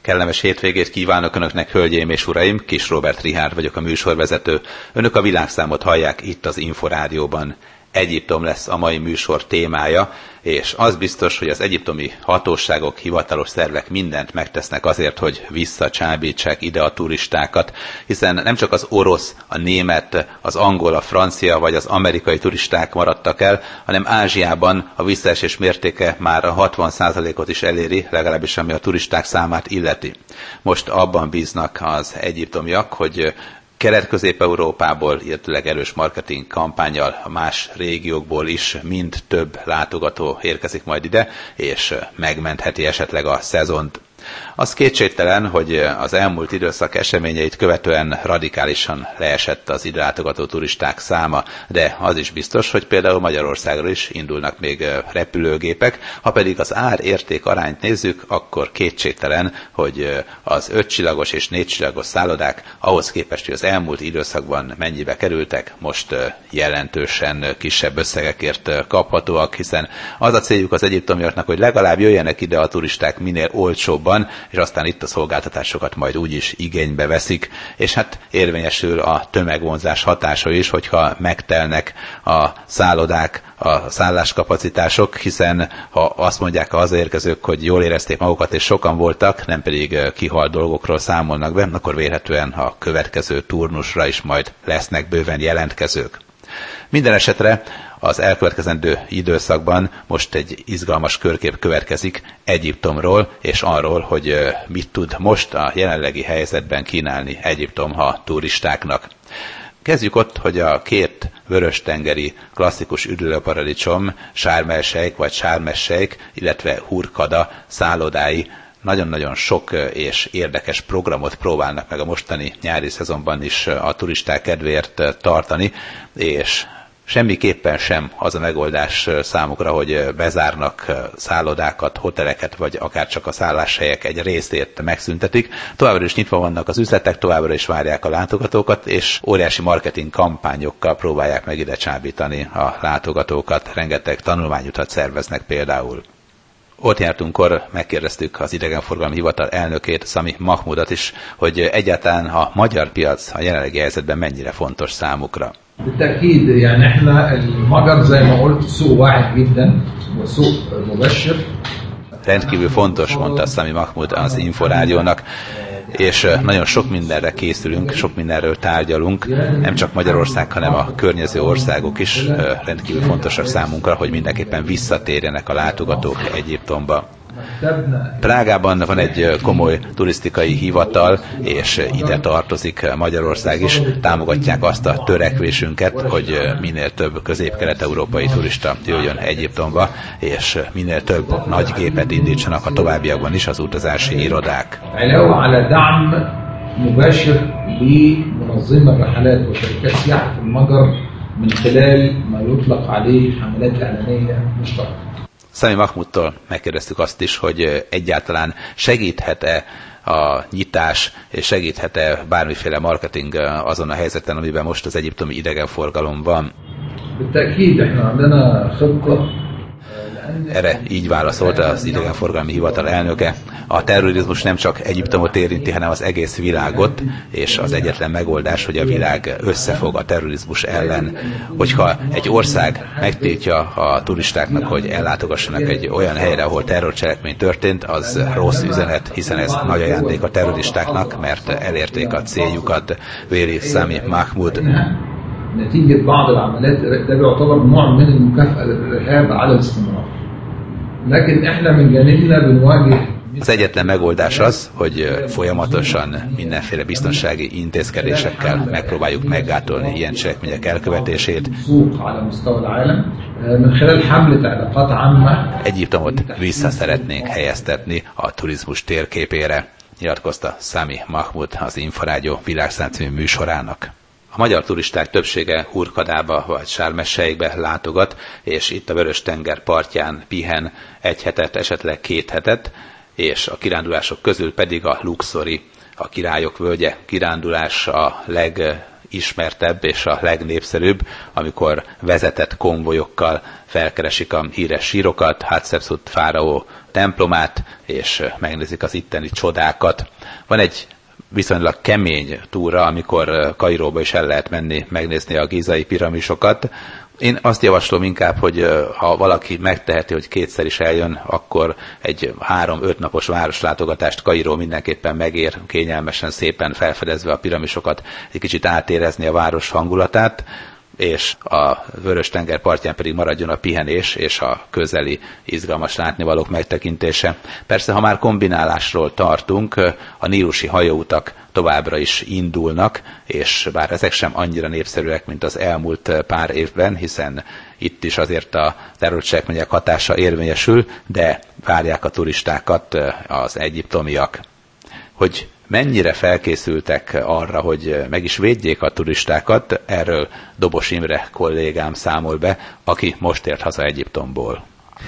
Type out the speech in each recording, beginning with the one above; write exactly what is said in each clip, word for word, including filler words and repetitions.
Kellemes hétvégét kívánok Önöknek, hölgyeim és uraim! Kis Róbert Richárd vagyok, a műsorvezető. Önök a világszámot hallják itt az Inforádióban. Egyiptom lesz a mai műsor témája, és az biztos, hogy az egyiptomi hatóságok, hivatalos szervek mindent megtesznek azért, hogy visszacsábítsák ide a turistákat, hiszen nem csak az orosz, a német, az angol, a francia vagy az amerikai turisták maradtak el, hanem Ázsiában a visszaesés mértéke már a hatvan százalékot is eléri, legalábbis ami a turisták számát illeti. Most abban bíznak az egyiptomiak, hogy Kelet-Közép-Európából, illetőleg erős marketing kampánnyal más régiókból is mind több látogató érkezik majd ide, és megmentheti esetleg a szezont. Az kétségtelen, hogy az elmúlt időszak eseményeit követően radikálisan leesett az ide látogató turisták száma, de az is biztos, hogy például Magyarországra is indulnak még repülőgépek. Ha pedig az ár-érték arányt nézzük, akkor kétségtelen, hogy az ötcsillagos és négycsillagos szállodák ahhoz képest, hogy az elmúlt időszakban mennyibe kerültek, most jelentősen kisebb összegekért kaphatóak, hiszen az a céljuk az egyiptomiaknak, hogy legalább jöjjenek ide a turisták minél olcsóbban, és aztán itt a szolgáltatásokat majd úgyis igénybe veszik, és hát érvényesül a tömegvonzás hatása is, hogyha megtelnek a szállodák, a szálláskapacitások, hiszen ha azt mondják a hazaérkezők, hogy jól érezték magukat és sokan voltak, nem pedig kihalt dolgokról számolnak be, akkor vélhetően a következő turnusra is majd lesznek bőven jelentkezők. Minden esetre az elkövetkezendő időszakban most egy izgalmas körkép következik Egyiptomról, és arról, hogy mit tud most a jelenlegi helyzetben kínálni Egyiptom a turistáknak. Kezdjük ott, hogy a két vörös-tengeri klasszikus üdülőparadicsom, Sharm el-Sheikh vagy Sharm el-Sheikh, illetve Hurghada szállodái nagyon-nagyon sok és érdekes programot próbálnak meg a mostani nyári szezonban is a turisták kedvéért tartani, és semmiképpen sem az a megoldás számukra, hogy bezárnak szállodákat, hoteleket, vagy akár csak a szálláshelyek egy részét megszüntetik. Továbbra is nyitva vannak az üzletek, továbbra is várják a látogatókat, és óriási marketing kampányokkal próbálják meg ide csábítani a látogatókat. Rengeteg tanulmányutat szerveznek például. Ott jártunkkor megkérdeztük az idegenforgalmi hivatal elnökét, Sami Mahmudot is, hogy egyáltalán a magyar piac a jelenlegi helyzetben mennyire fontos számukra. بالتأكيد يعني احنا المجر زي ما قلت سوق واعد جدا وسوق مبشر. Rendkívül fontos, mondta Sami Mahmud az Inforádiónak, és nagyon sok mindenre készülünk, sok mindenről tárgyalunk, nem csak Magyarország, hanem a környező országok is rendkívül fontosak számunkra, hogy mindenképpen visszatérjenek a látogatók Egyiptomba. Prágában van egy komoly turisztikai hivatal, és ide tartozik Magyarország is. Támogatják azt a törekvésünket, hogy minél több közép-kelet-európai turista jöjjön Egyiptomba, és minél több nagy gépet indítsanak a továbbiakban is az utazási irodák. Sami Mahmudtól megkérdeztük azt is, hogy egyáltalán segíthet-e a nyitás, és segíthet-e bármiféle marketing azon a helyzeten, amiben most az egyiptomi idegenforgalom van. Erre így válaszolta az idegenforgalmi hivatal elnöke. A terrorizmus nem csak Egyiptomot érinti, hanem az egész világot, és az egyetlen megoldás, hogy a világ összefog a terrorizmus ellen. Hogyha egy ország megtiltja a turistáknak, hogy ellátogassanak egy olyan helyre, ahol terrorcselekmény történt, az rossz üzenet, hiszen ez nagy ajándék a terroristáknak, mert elérték a céljukat, véli Sami Mahmud. نتيجة بعض العمليات ده بيعتبر نوع من المكافأة للإرهاب على الاستمرار. لكن احنا من جانبنا بنواجه. Az egyetlen megoldás az, hogy folyamatosan mindenféle biztonsági intézkedésekkel megpróbáljuk meggátolni ilyen cselekmények elkövetését. Egyiptomot vissza szeretnénk helyeztetni a turizmus térképére, nyilatkozta Sami Mahmud az Inforádió Világszám című műsorának. A magyar turisták többsége Hurghadába vagy Sharm el-Sheikhbe látogat, és itt a Vörös-tenger partján pihen egy hetet, esetleg két hetet, és a kirándulások közül pedig a luxori, a Királyok völgye kirándulás a legismertebb és a legnépszerűbb, amikor vezetett konvojokkal felkeresik a híres sírokat, Hatshepsut fáraó templomát, és megnézik az itteni csodákat. Van egy viszonylag kemény túra, amikor Kairóba is el lehet menni megnézni a gízai piramisokat. Én azt javaslom inkább, hogy ha valaki megteheti, hogy kétszer is eljön, akkor egy három-öt napos városlátogatást Kairó mindenképpen megér, kényelmesen, szépen felfedezve a piramisokat, egy kicsit átérezni a város hangulatát, és a Vörös-tenger partján pedig maradjon a pihenés és a közeli izgalmas látnivalók megtekintése. Persze, ha már kombinálásról tartunk, a nílusi hajóutak továbbra is indulnak, és bár ezek sem annyira népszerűek, mint az elmúlt pár évben, hiszen itt is azért a terrorcselekmények hatása érvényesül, de várják a turistákat az egyiptomiak. Hogy mennyire felkészültek arra, hogy meg is védjék a turistákat, erről Dobos Imre kollégám számol be, aki most ért haza Egyiptomból.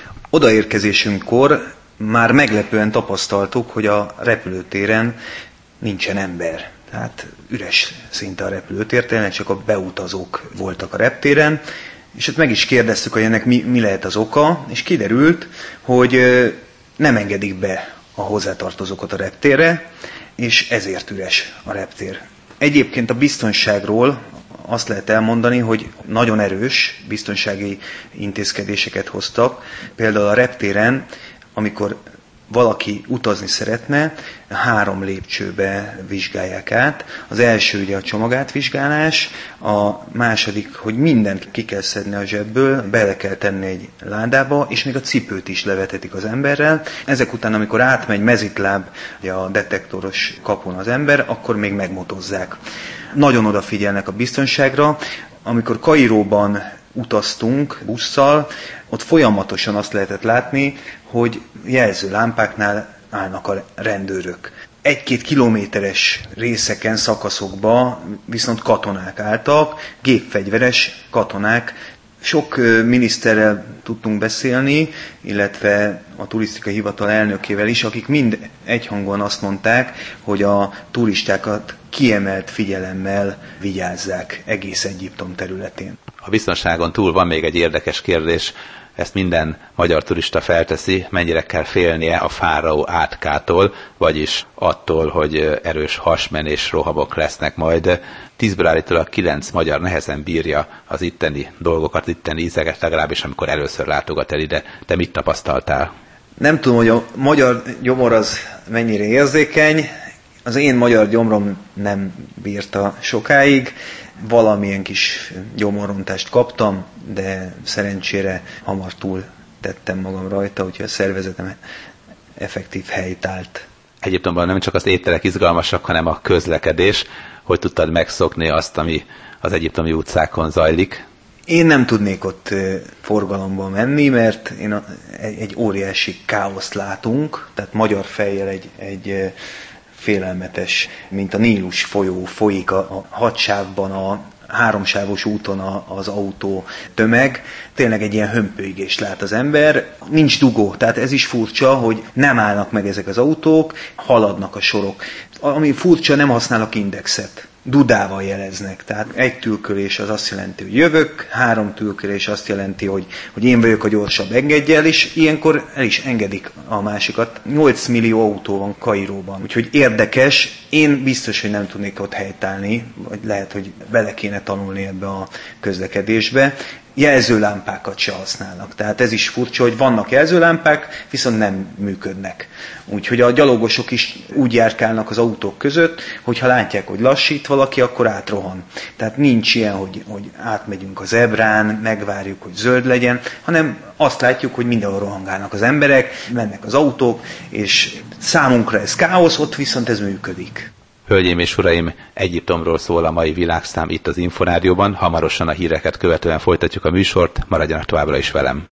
Odaérkezésünkkor már meglepően tapasztaltuk, hogy a repülőtéren nincsen ember. Tehát üres szinte a repülőtér, tényleg csak a beutazók voltak a reptéren, és ott meg is kérdeztük, hogy ennek mi, mi lehet az oka, és kiderült, hogy nem engedik be a hozzátartozókat a reptérre, és ezért üres a reptér. Egyébként a biztonságról azt lehet elmondani, hogy nagyon erős biztonsági intézkedéseket hoztak. Például a reptéren, amikor valaki utazni szeretne, három lépcsőbe vizsgálják át. Az első ugye a csomagátvizsgálás, a második, hogy mindent ki kell szedni a zsebből, bele kell tenni egy ládába, és még a cipőt is levetetik az emberrel. Ezek után, amikor átmegy mezitláb ugye a detektoros kapun az ember, akkor még megmotozzák. Nagyon odafigyelnek a biztonságra. Amikor Kairóban utaztunk busszal, ott folyamatosan azt lehetett látni, hogy jelző lámpáknál állnak a rendőrök. Egy-két kilométeres részeken, szakaszokba viszont katonák álltak, gépfegyveres katonák. Sok miniszterrel tudtunk beszélni, illetve a turisztikai hivatal elnökével is, akik mind egyhangon azt mondták, hogy a turistákat kiemelt figyelemmel vigyázzák egész Egyiptom területén. A biztonságon túl van még egy érdekes kérdés, ezt minden magyar turista felteszi, mennyire kell félnie a fáraó átkától, vagyis attól, hogy erős hasmenés rohamok lesznek majd. Tízből állítólag kilenc magyar nehezen bírja az itteni dolgokat, itteni ízeket, legalábbis amikor először látogat el ide. Te mit tapasztaltál? Nem tudom, hogy a magyar gyomor az mennyire érzékeny. Az én magyar gyomrom nem bírta sokáig. Valamilyen kis gyomorrontást kaptam, de szerencsére hamar túl tettem magam rajta, úgyhogy a szervezetem effektív helyt állt. Egyiptomban nem csak az ételek izgalmasak, hanem a közlekedés. Hogy tudtad megszokni azt, ami az egyiptomi utcákon zajlik? Én nem tudnék ott forgalomban menni, mert én egy óriási káoszt látunk, tehát magyar fejjel egy, egy félelmetes, mint a Nílus folyó folyik a, a hatsávban, a háromsávos úton a, az autó tömeg. Tényleg egy ilyen hömpölygést lát az ember. Nincs dugó, tehát ez is furcsa, hogy nem állnak meg ezek az autók, haladnak a sorok. Ami furcsa, nem használnak indexet. Dudával jeleznek. Tehát egy tülkölés az azt jelenti, hogy jövök, három tülkölés azt jelenti, hogy, hogy én vagyok a gyorsabb, engedj el, és ilyenkor el is engedik a másikat. nyolc millió autó van Kairóban, úgyhogy érdekes. Én biztos, hogy nem tudnék ott helytállni, vagy lehet, hogy bele kéne tanulni ebbe a közlekedésbe. Jelzőlámpákat se használnak. Tehát ez is furcsa, hogy vannak jelzőlámpák, viszont nem működnek. Úgyhogy a gyalogosok is úgy járkálnak az autók között, hogyha látják, hogy lassít valaki, akkor átrohan. Tehát nincs ilyen, hogy, hogy átmegyünk az zebrán, megvárjuk, hogy zöld legyen, hanem azt látjuk, hogy mindenhol rohangálnak az emberek, mennek az autók, és számunkra ez káosz, ott viszont ez működik. Hölgyeim és uraim, Egyiptomról szól a mai világszám itt az Inforádióban, hamarosan a híreket követően folytatjuk a műsort, maradjanak továbbra is velem.